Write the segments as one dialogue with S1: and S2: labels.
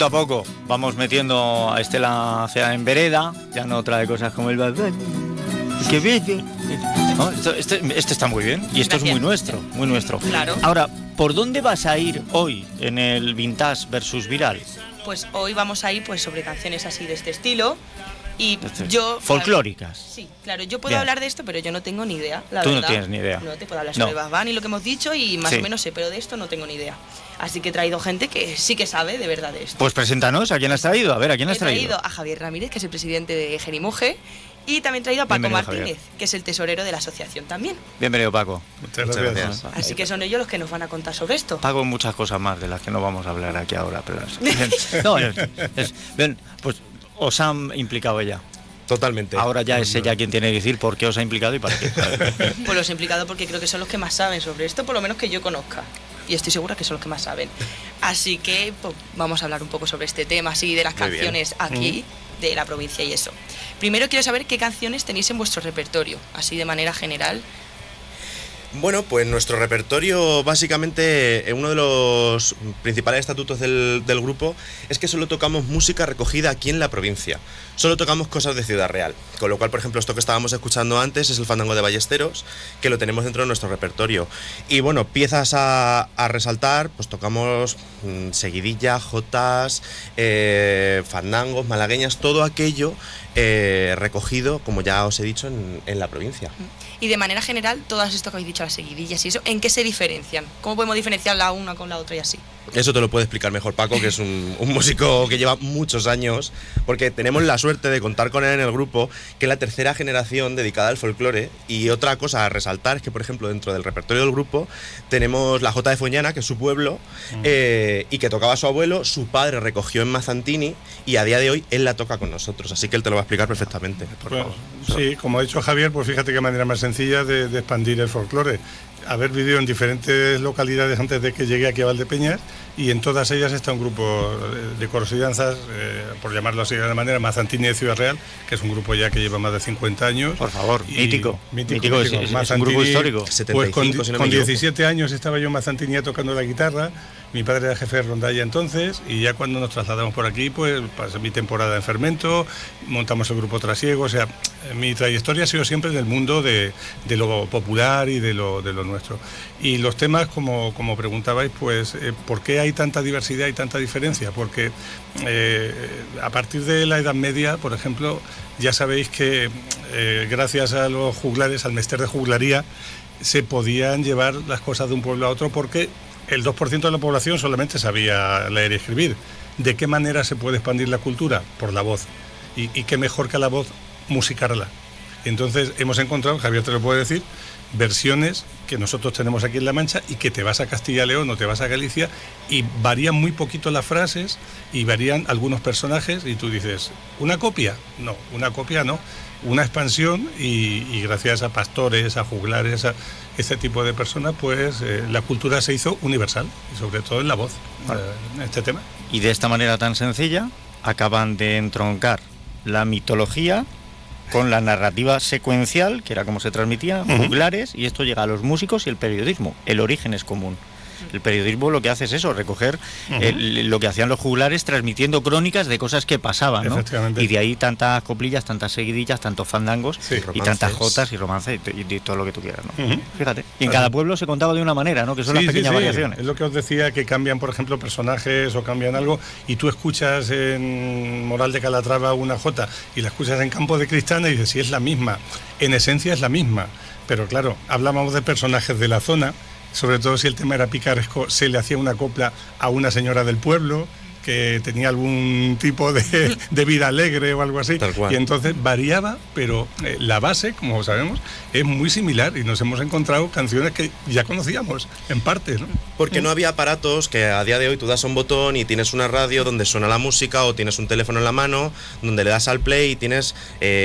S1: poquito a poco vamos metiendo a Estela Cea en vereda, ya no trae cosas como el Bad que vete. No, esto está muy bien y esto
S2: Gracias.
S1: es muy nuestro.
S2: Claro.
S1: Ahora, ¿por dónde vas a ir hoy en el Vintage versus Viral?
S2: Pues hoy vamos a ir pues sobre canciones así de este estilo. Y yo...
S1: Folclóricas.
S2: Sí, claro, yo puedo
S1: Bien.
S2: hablar de esto, pero yo no tengo ni idea, la
S1: Tú
S2: verdad.
S1: no tienes ni idea.
S2: No te puedo hablar
S1: No.
S2: sobre Bad Bunny y lo que hemos dicho y más
S1: Sí.
S2: o menos sé, pero de esto no tengo ni idea. Así que he traído gente que sí que sabe de verdad de esto.
S1: Pues preséntanos, ¿a quién has traído? A ver, ¿a quién
S2: He
S1: has traído?
S2: traído a Javier Ramírez, que es el presidente de Jerimoje, y también he traído a Paco
S1: Bienvenido,
S2: Martínez,
S1: Javier.
S2: que es el tesorero de la asociación también.
S1: Bienvenido, Paco.
S3: Muchas gracias.
S2: Así que son ellos los que nos van a contar sobre esto.
S1: Pago muchas cosas más de las que no vamos a hablar aquí ahora, pero no, bien, pues os han implicado ella.
S4: Totalmente.
S1: Ahora ya es ella quien tiene que decir por qué os ha implicado y para qué.
S2: Pues los he implicado porque creo que son los que más saben sobre esto, por lo menos que yo conozca. Y estoy segura que son los que más saben. Así que pues, vamos a hablar un poco sobre este tema, así de las
S4: Muy bien.
S2: canciones aquí, de la provincia y eso. Primero quiero saber qué canciones tenéis en vuestro repertorio, así de manera general.
S4: Bueno, pues nuestro repertorio, básicamente, uno de los principales estatutos del grupo es que solo tocamos música recogida aquí en la provincia. Solo tocamos cosas de Ciudad Real. Con lo cual, por ejemplo, esto que estábamos escuchando antes es el fandango de Ballesteros, que lo tenemos dentro de nuestro repertorio. Y bueno, piezas a resaltar, pues tocamos seguidillas, jotas, fandangos, malagueñas, todo aquello recogido, como ya os he dicho, en la provincia.
S2: Y de manera general, todas esto que habéis dicho, las seguidillas y eso, ¿en qué se diferencian? ¿Cómo podemos diferenciar la una con la otra y así?
S4: Eso te lo puede explicar mejor Paco, que es un músico que lleva muchos años, porque tenemos la suerte de contar con él en el grupo, que es la tercera generación dedicada al folclore. Y otra cosa a resaltar es que, por ejemplo, dentro del repertorio del grupo tenemos la jota de Foñana, que es su pueblo, y que tocaba su abuelo, su padre recogió en Mazantini, y a día de hoy él la toca con nosotros, así que él te lo va a explicar perfectamente. Por favor.
S3: Sí, como ha dicho Javier, pues fíjate qué manera más sencilla de expandir el folclore. Haber vivido en diferentes localidades antes de que llegue aquí a Valdepeñas, y en todas ellas está un grupo de coros y danzas, por llamarlo así de alguna manera, Mazantini de Ciudad Real, que es un grupo ya que lleva más de 50 años.
S1: Por favor,
S3: Y-
S1: mítico.
S3: mítico.
S1: Es un grupo
S3: Mazantini,
S1: histórico.
S3: Pues
S4: 75, si no me
S3: con
S4: equivoco.
S3: 17 años estaba yo en Mazantini tocando la guitarra. Mi padre era jefe de rondalla entonces, y ya cuando nos trasladamos por aquí, pues pasé mi temporada en Fermento, montamos el grupo Trasiego. O sea, mi trayectoria ha sido siempre en el mundo de lo popular y de lo nuestro. Y los temas, como preguntabais, pues ¿por qué hay tanta diversidad y tanta diferencia? Porque a partir de la Edad Media, por ejemplo, ya sabéis que gracias a los juglares, al mester de juglaría, se podían llevar las cosas de un pueblo a otro, porque el 2% de la población solamente sabía leer y escribir. ¿De qué manera se puede expandir la cultura? Por la voz. Y qué mejor que la voz musicarla. Entonces hemos encontrado, Javier te lo puede decir, versiones que nosotros tenemos aquí en La Mancha y que te vas a Castilla y León o te vas a Galicia y varían muy poquito las frases y varían algunos personajes, y tú dices, ¿una copia? No, una copia no. Una expansión, y gracias a pastores, a juglares, a este tipo de personas, pues la cultura se hizo universal, y sobre todo en la voz, en este tema.
S1: Y de esta manera tan sencilla acaban de entroncar la mitología con la narrativa secuencial, que era como se transmitía, juglares, y esto llega a los músicos y el periodismo. El origen es común. El periodismo lo que hace es eso, recoger lo que hacían los juglares, transmitiendo crónicas de cosas que pasaban, ¿no?
S3: Efectivamente.
S1: Y de ahí tantas coplillas, tantas seguidillas, tantos fandangos,
S3: Sí,
S1: y
S4: romances.
S1: tantas jotas y romances y todo lo que tú quieras, ¿no?
S3: Ujú.
S1: Fíjate. Y en cada pueblo se contaba de una manera, ¿no? Que son las pequeñas variaciones.
S3: Es lo que os decía, que cambian, por ejemplo, personajes o cambian algo, y tú escuchas en Moral de Calatrava una jota y la escuchas en Campo de Cristana y dices, sí, es la misma. En esencia es la misma. Pero claro, hablábamos de personajes de la zona, sobre todo si el tema era picaresco, se le hacía una copla a una señora del pueblo que tenía algún tipo de vida alegre o algo así.
S4: Tal cual.
S3: Y entonces variaba, pero la base, como sabemos, es muy similar, y nos hemos encontrado canciones que ya conocíamos, en parte, ¿no?
S4: Porque no había aparatos que a día de hoy tú das a un botón y tienes una radio donde suena la música, o tienes un teléfono en la mano donde le das al play y tienes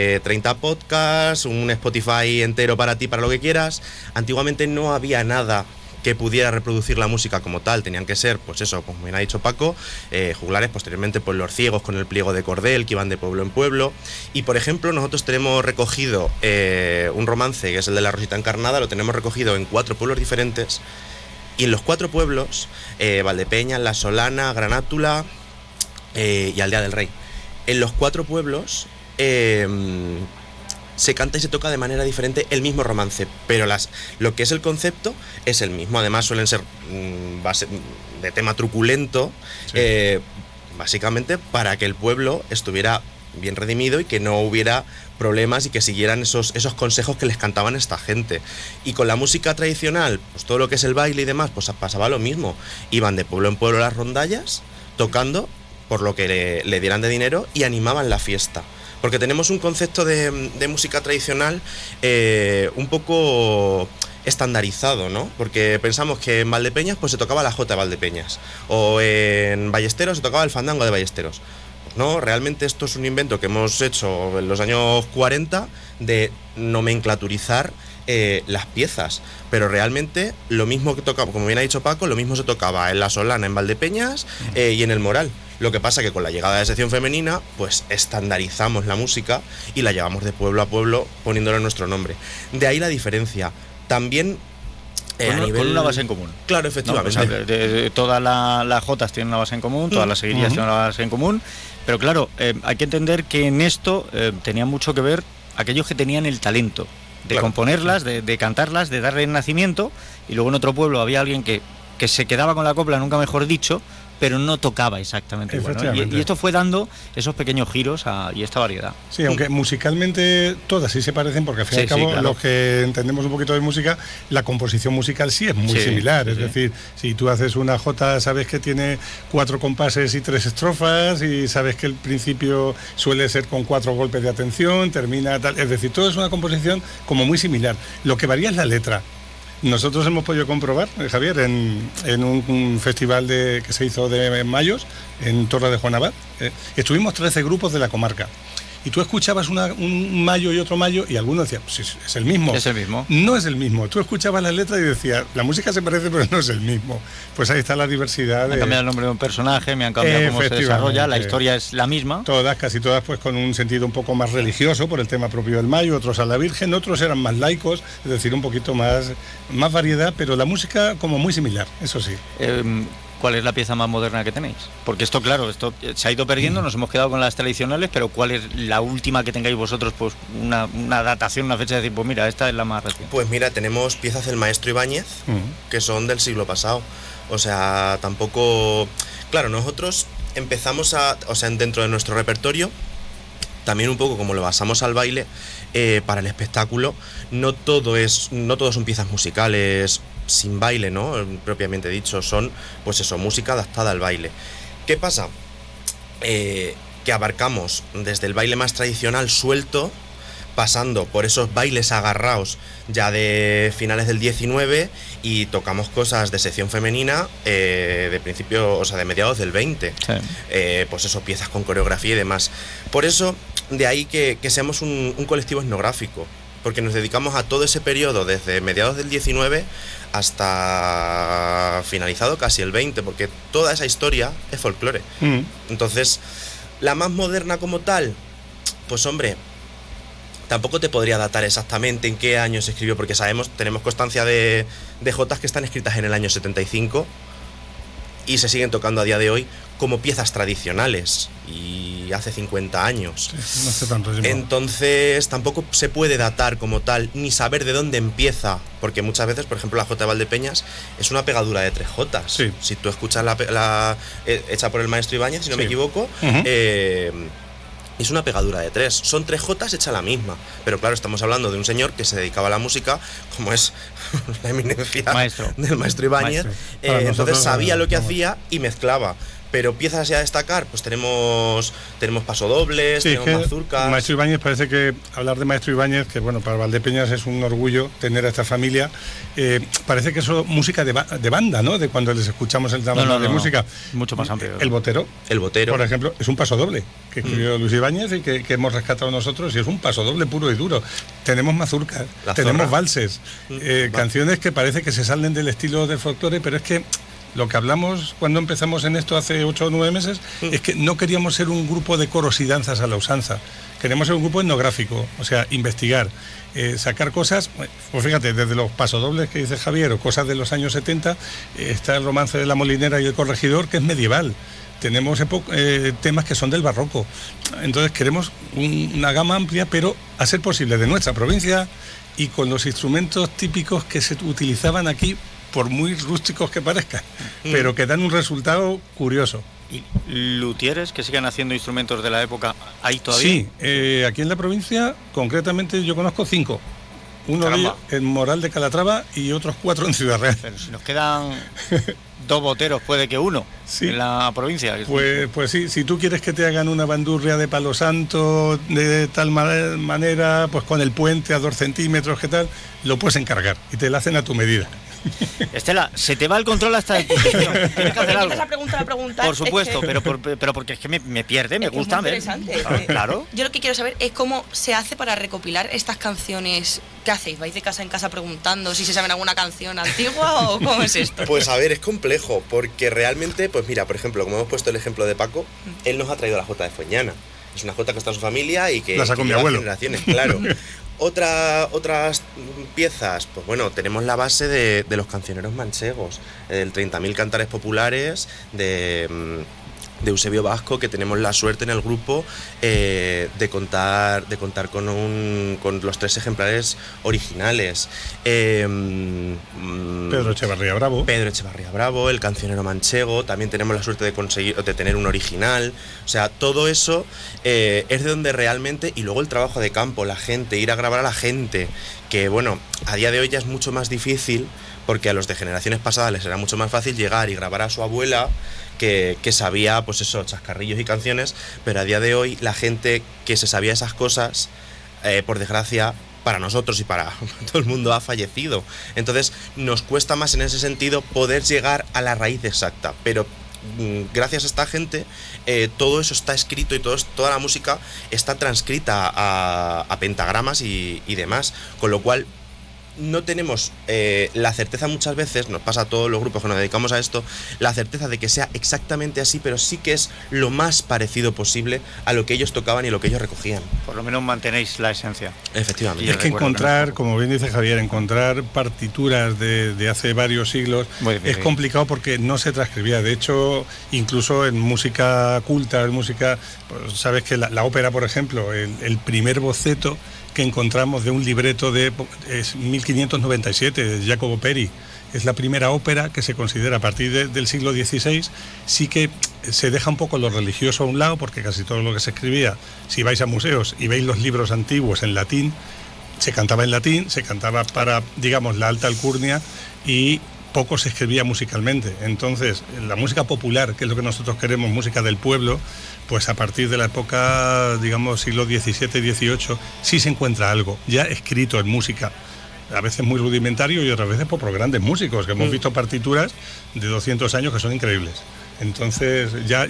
S4: 30 podcasts, un Spotify entero para ti, para lo que quieras. Antiguamente no había nada que pudiera reproducir la música como tal. Tenían que ser, pues eso, como bien ha dicho Paco, juglares, posteriormente pues los ciegos con el pliego de cordel, que iban de pueblo en pueblo. Y por ejemplo, nosotros tenemos recogido un romance, que es el de la Rosita Encarnada, lo tenemos recogido en 4 pueblos diferentes, y en los 4 pueblos, Valdepeñas, La Solana, Granátula, y Aldea del Rey. En los 4 pueblos se canta y se toca de manera diferente el mismo romance, pero lo que es el concepto es el mismo. Además suelen ser de tema truculento, sí. Básicamente para que el pueblo estuviera bien redimido y que no hubiera problemas y que siguieran esos consejos que les cantaban esta gente. Y con la música tradicional, pues todo lo que es el baile y demás, pues pasaba lo mismo. Iban de pueblo en pueblo las rondallas, tocando por lo que le dieran de dinero y animaban la fiesta. Porque tenemos un concepto de música tradicional un poco estandarizado, ¿no? Porque pensamos que en Valdepeñas pues se tocaba la jota de Valdepeñas, o en Ballesteros se tocaba el fandango de Ballesteros. Pues no, realmente esto es un invento que hemos hecho en los años 40 de nomenclaturizar las piezas, pero realmente lo mismo que tocaba, como bien ha dicho Paco, lo mismo se tocaba en La Solana, en Valdepeñas y en El Moral. Lo que pasa que con la llegada de sección femenina, pues estandarizamos la música y la llevamos de pueblo a pueblo poniéndole nuestro nombre. De ahí la diferencia. También
S1: con una base en común.
S4: Claro, efectivamente.
S1: No, o sea, todas las jotas tienen una base en común, todas las seguirías tienen una base en común, pero claro, hay que entender que en esto tenía mucho que ver aquellos que tenían el talento de componerlas, de cantarlas, de darle nacimiento, y luego en otro pueblo había alguien que se quedaba con la copla, nunca mejor dicho, pero no tocaba exactamente igual, ¿no? Y esto fue dando esos pequeños giros y esta variedad.
S3: Sí, aunque musicalmente todas sí se parecen, porque al fin y al cabo, claro, los que entendemos un poquito de música, la composición musical sí es muy similar. Es decir, si tú haces una jota, sabes que tiene 4 compases y 3 estrofas, y sabes que el principio suele ser con 4 golpes de atención, termina tal. Es decir, todo es una composición como muy similar. Lo que varía es la letra. Nosotros hemos podido comprobar, Javier, en un festival que se hizo de Mayos, en Torre de Juan Abad, estuvimos 13 grupos de la comarca. Y tú escuchabas un mayo y otro mayo y algunos decían, sí, es el mismo.
S1: Es el mismo.
S3: No es el mismo. Tú escuchabas la letra y decías, la música se parece, pero no es el mismo. Pues ahí está la diversidad.
S1: Me han cambiado el nombre de un personaje, me han cambiado cómo se desarrolla, la historia es la misma.
S3: Casi todas, pues con un sentido un poco más religioso por el tema propio del mayo, otros a la Virgen, otros eran más laicos, es decir, un poquito más variedad, pero la música como muy similar, eso sí.
S1: ¿Cuál es la pieza más moderna que tenéis? Porque esto, claro, esto se ha ido perdiendo, nos hemos quedado con las tradicionales, pero ¿cuál es la última que tengáis vosotros? Pues una datación, una fecha de decir, pues mira, esta es la más reciente.
S4: Pues mira, tenemos piezas del maestro Ibáñez, que son del siglo pasado. O sea, tampoco... Claro, nosotros empezamos dentro de nuestro repertorio, también un poco como lo basamos al baile, para el espectáculo, no todo son piezas musicales sin baile, ¿no? Propiamente dicho, son, pues eso, música adaptada al baile. ¿Qué pasa? Que abarcamos desde el baile más tradicional suelto, pasando por esos bailes agarrados ya de finales del 19, y tocamos cosas de sección femenina de principio, o sea, de mediados del 20. Sí. Pues eso, piezas con coreografía y demás. Por eso, de ahí que seamos un colectivo etnográfico, porque nos dedicamos a todo ese periodo desde mediados del 19 hasta finalizado casi el 20, porque toda esa historia es folclore. Entonces, la más moderna como tal, pues hombre, tampoco te podría datar exactamente en qué año se escribió, porque tenemos constancia de jotas que están escritas en el año 75 y se siguen tocando a día de hoy como piezas tradicionales, y hace 50 años.
S3: Sí, no hace tanto tiempo.
S4: Entonces tampoco se puede datar como tal, ni saber de dónde empieza, porque muchas veces, por ejemplo, la jota de Valdepeñas es una pegadura de 3 jotas. Sí. Si tú escuchas la hecha por el maestro Ibáñez, si no me equivoco, es una pegadura de 3. Son 3 jotas hechas la misma. Pero claro, estamos hablando de un señor que se dedicaba a la música, como es la eminencia del maestro Ibáñez. Entonces sabía lo que hacía y mezclaba. Pero piezas así a destacar, pues tenemos pasodobles, tenemos mazurcas.
S3: Maestro Ibáñez, parece que hablar de Maestro Ibáñez, que bueno, para Valdepeñas es un orgullo tener a esta familia, parece que es música de banda, ¿no? De cuando les escuchamos el trabajo de música.
S1: Mucho más amplio.
S3: El botero, por ejemplo, es un pasodoble que escribió Luis Ibáñez y que hemos rescatado nosotros, y es un pasodoble puro y duro. Tenemos mazurcas, tenemos valses, canciones que parece que se salen del estilo del folclore, pero es que lo que hablamos cuando empezamos en esto hace 8 o 9 meses es que no queríamos ser un grupo de coros y danzas a la usanza. Queremos ser un grupo etnográfico, o sea, investigar, sacar cosas. Pues fíjate, desde los pasodobles que dice Javier, o cosas de los años 70, está el romance de la molinera y el corregidor, que es medieval. tenemos temas que son del barroco. Entonces queremos una gama amplia, pero a ser posible de nuestra provincia y con los instrumentos típicos que se utilizaban aquí, por muy rústicos que parezcan, pero que dan un resultado curioso.
S1: ¿Y luthieres que sigan haciendo instrumentos de la época hay todavía?
S3: Sí, aquí en la provincia, concretamente yo conozco 5. Uno de ellos en Moral de Calatrava y otros 4 en Ciudad Real.
S1: Pero si nos quedan 2 boteros, puede que 1 en la provincia.
S3: Pues sí, si tú quieres que te hagan una bandurria de palo santo de tal manera, pues con el puente a 2 centímetros, ¿qué tal? Lo puedes encargar y te la hacen a tu medida.
S1: Estela, se te va el control hasta exposición. Tienes que hacer algo.
S2: A preguntar.
S1: Por supuesto, pero porque es que me pierde, me gusta.
S2: Es interesante.
S1: Claro.
S2: Yo lo que quiero saber es cómo se hace para recopilar estas canciones. ¿Qué hacéis? ¿Vais de casa en casa preguntando si se saben alguna canción antigua o cómo es esto?
S4: Pues a ver, es complejo, porque realmente, pues mira, por ejemplo, como hemos puesto el ejemplo de Paco, él nos ha traído la jota de Fueñana. Es una jota que está en su familia y que
S3: la sacó mi abuelo.
S4: Generaciones, claro. Otras piezas, pues bueno, tenemos la base de los cancioneros manchegos, del 30.000 cantares populares, de Eusebio Vasco, que tenemos la suerte en el grupo de contar con los 3 ejemplares originales.
S3: Pedro Echevarría Bravo,
S4: el cancionero manchego, también tenemos la suerte de tener un original. O sea, todo eso es de donde realmente, y luego el trabajo de campo, la gente, ir a grabar a la gente, que bueno, a día de hoy ya es mucho más difícil, porque a los de generaciones pasadas les era mucho más fácil llegar y grabar a su abuela, que sabía, pues eso, chascarrillos y canciones, pero a día de hoy la gente que se sabía esas cosas, por desgracia, para nosotros y para todo el mundo ha fallecido. Entonces nos cuesta más en ese sentido poder llegar a la raíz exacta, pero gracias a esta gente todo eso está escrito y toda la música está transcrita a pentagramas y demás, con lo cual no tenemos la certeza, muchas veces nos pasa a todos los grupos que nos dedicamos a esto, la certeza de que sea exactamente así, pero sí que es lo más parecido posible a lo que ellos tocaban y lo que ellos recogían.
S1: Por lo menos mantenéis la esencia.
S4: Efectivamente.
S3: Y es que encontrar, como bien dice Javier, encontrar partituras de hace varios siglos es complicado porque no se transcribía. De hecho, incluso en música culta, en música, pues, sabes que la ópera, por ejemplo, el primer boceto que encontramos de un libreto es 1597, de Jacopo Peri. Es la primera ópera que se considera a partir del siglo XVI. Sí que se deja un poco lo religioso a un lado, porque casi todo lo que se escribía, si vais a museos y veis los libros antiguos en latín, se cantaba en latín, se cantaba para, digamos, la alta alcurnia, y poco se escribía musicalmente. Entonces, la música popular, que es lo que nosotros queremos, música del pueblo, pues a partir de la época, digamos, siglo XVII, XVIII, sí se encuentra algo ya escrito en música, a veces muy rudimentario y otras veces por grandes músicos, que hemos visto partituras de 200 años que son increíbles. Entonces, ya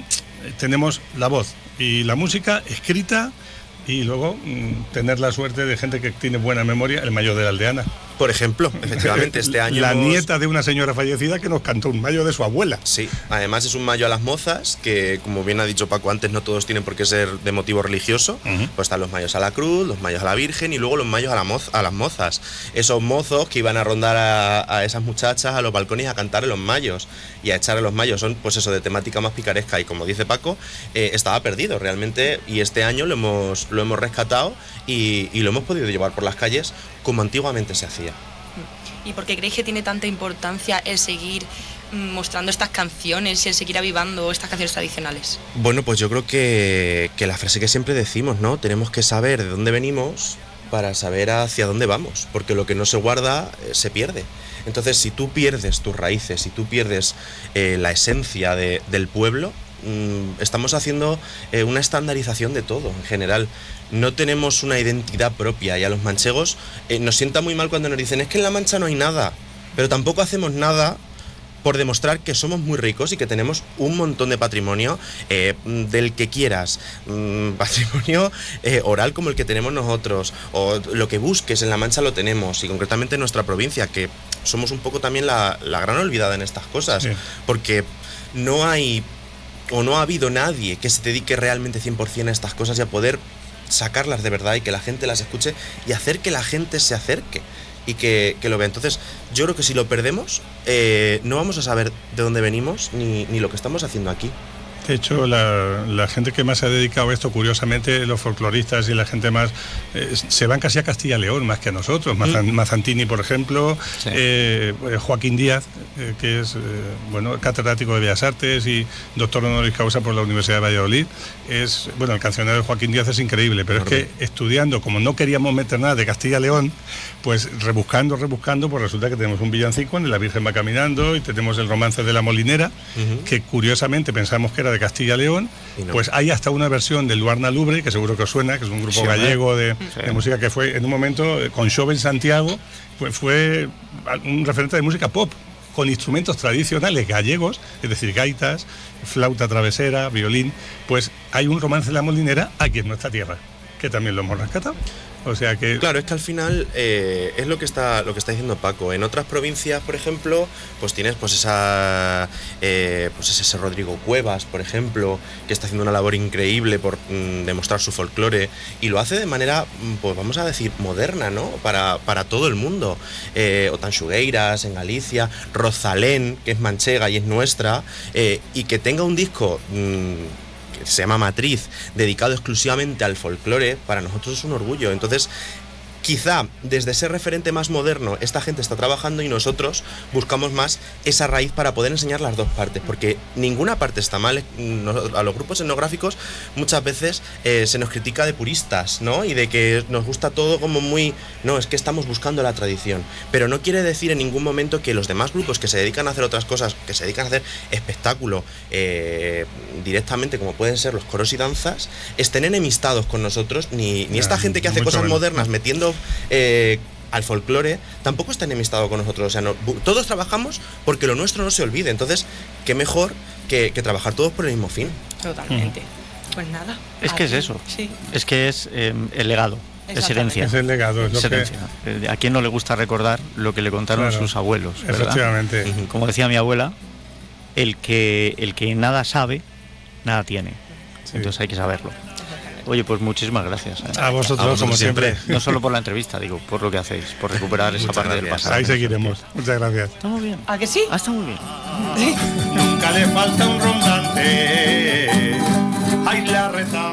S3: tenemos la voz y la música escrita, y luego tener la suerte de gente que tiene buena memoria, el mayo de la Aldeana.
S4: Por ejemplo, efectivamente, este año...
S3: La nieta de una señora fallecida que nos cantó un mayo de su abuela.
S4: Sí, además es un mayo a las mozas, que como bien ha dicho Paco antes, no todos tienen por qué ser de motivo religioso. Pues están los mayos a la cruz, los mayos a la Virgen y luego los mayos a las mozas. Esos mozos que iban a rondar a esas muchachas a los balcones a cantar en los mayos y a echar a los mayos. Son, pues eso, de temática más picaresca, y como dice Paco, estaba perdido realmente, y este año lo hemos rescatado y lo hemos podido llevar por las calles como antiguamente se hacía.
S2: ¿Y por qué creéis que tiene tanta importancia el seguir mostrando estas canciones y el seguir avivando estas canciones tradicionales?
S4: Bueno, pues yo creo que la frase que siempre decimos, ¿no? Tenemos que saber de dónde venimos para saber hacia dónde vamos, porque lo que no se guarda se pierde. Entonces, si tú pierdes tus raíces, si tú pierdes la esencia del pueblo, estamos haciendo una estandarización de todo en general. No tenemos una identidad propia, y a los manchegos nos sienta muy mal cuando nos dicen es que en La Mancha no hay nada, pero tampoco hacemos nada por demostrar que somos muy ricos y que tenemos un montón de patrimonio del que quieras, patrimonio oral como el que tenemos nosotros, o lo que busques en La Mancha lo tenemos, y concretamente en nuestra provincia, que somos un poco también la gran olvidada en estas cosas, sí. Porque no hay o no ha habido nadie que se dedique realmente 100% a estas cosas y a poder sacarlas de verdad y que la gente las escuche y hacer que la gente se acerque y que lo vea. Entonces, yo creo que si lo perdemos, no vamos a saber de dónde venimos ni lo que estamos haciendo aquí.
S3: De hecho, la gente que más se ha dedicado a esto, curiosamente, los folcloristas y la gente más, se van casi a Castilla y León más que a nosotros. Mazantini, por ejemplo,
S1: Sí.
S3: Joaquín Díaz, que es catedrático de Bellas Artes y doctor honoris causa por la Universidad de Valladolid. El cancionero de Joaquín Díaz es increíble, pero es que estudiando, como no queríamos meter nada de Castilla y León, pues rebuscando, pues resulta que tenemos un villancico en La Virgen va caminando y tenemos el romance de la Molinera, que curiosamente pensamos que era de Castilla y León.
S4: No.
S3: Pues hay hasta una versión del Luarna Lubre, que seguro que os suena, que es un grupo gallego de música que fue en un momento con Xoven Santiago, fue un referente de música pop, con instrumentos tradicionales gallegos, es decir, gaitas, flauta travesera, violín. Pues hay un romance de la Molinera aquí en nuestra tierra, que también lo hemos rescatado. O sea que...
S4: Claro, es que al final es lo que está diciendo Paco. En otras provincias, por ejemplo, pues tienes ese Rodrigo Cuevas, por ejemplo, que está haciendo una labor increíble por demostrar su folclore, y lo hace de manera, pues vamos a decir, moderna, ¿no? Para todo el mundo. O Tanxugueiras en Galicia, Rosalén, que es manchega y es nuestra, y que tenga un disco... que se llama Matriz, dedicado exclusivamente al folclore, para nosotros es un orgullo. Entonces, quizá desde ese referente más moderno esta gente está trabajando y nosotros buscamos más esa raíz para poder enseñar las dos partes, porque ninguna parte está mal. A los grupos etnográficos muchas veces se nos critica de puristas, ¿no? Y de que nos gusta todo como muy... No, es que estamos buscando la tradición, pero no quiere decir en ningún momento que los demás grupos que se dedican a hacer otras cosas, que se dedican a hacer espectáculo directamente, como pueden ser los coros y danzas, estén enemistados con nosotros, ni esta gente que hace cosas modernas metiendo al folclore tampoco está enemistado con nosotros. O sea, todos trabajamos porque lo nuestro no se olvide. Entonces, qué mejor que trabajar todos por el mismo fin.
S2: Totalmente. Pues nada.
S1: Es que es eso.
S2: Sí.
S1: Es que es el legado. Es herencia.
S3: Es el legado, es lo que...
S1: herencia. ¿A quién no le gusta recordar lo que le contaron sus abuelos? ¿Verdad?
S3: Efectivamente.
S1: Como decía mi abuela, el que nada sabe, nada tiene.
S3: Sí.
S1: Entonces hay que saberlo. Oye, pues muchísimas gracias.
S3: A vosotros, como siempre.
S1: No solo por la entrevista, digo, por lo que hacéis, por recuperar esa parte del pasado.
S3: Ahí seguiremos. Muchas gracias.
S1: Está muy bien.
S2: ¿A que sí?
S1: Está muy bien.
S5: Nunca le falta un rondante. Ay, la reta.